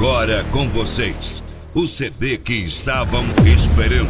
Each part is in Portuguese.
agora com vocês, o CD que estavam esperando.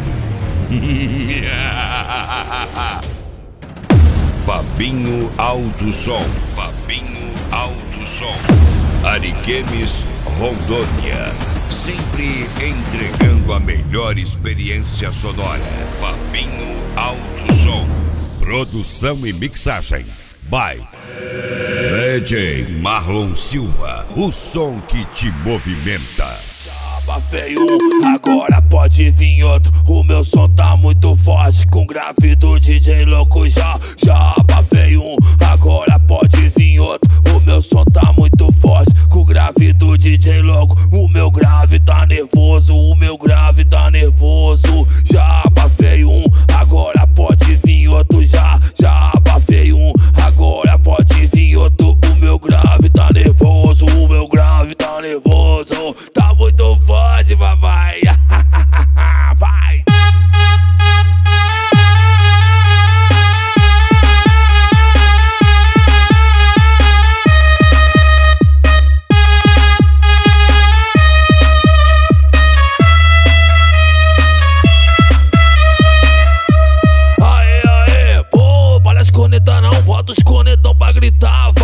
Fabinho Alto Som. Fabinho Alto Som. Ariquemes, Rondônia. Sempre entregando a melhor experiência sonora. Fabinho Alto Som. Produção e mixagem by DJ Marlon Silva. O som que te movimenta. Veio agora pode vir outro. O meu som tá muito forte, com grave do DJ louco. Já veio agora pode vir outro. O meu som tá muito forte, com grave do DJ louco. O meu grave tá nervoso, o meu grave tá nervoso. Já veio agora pode vir outro. Já veio agora pode vir outro. O meu grave tá nervoso, o meu grave tá nervoso. Tá muito forte, papai. Vai. Aê, pô, para as cornetas não, bota os cornetão pra gritar.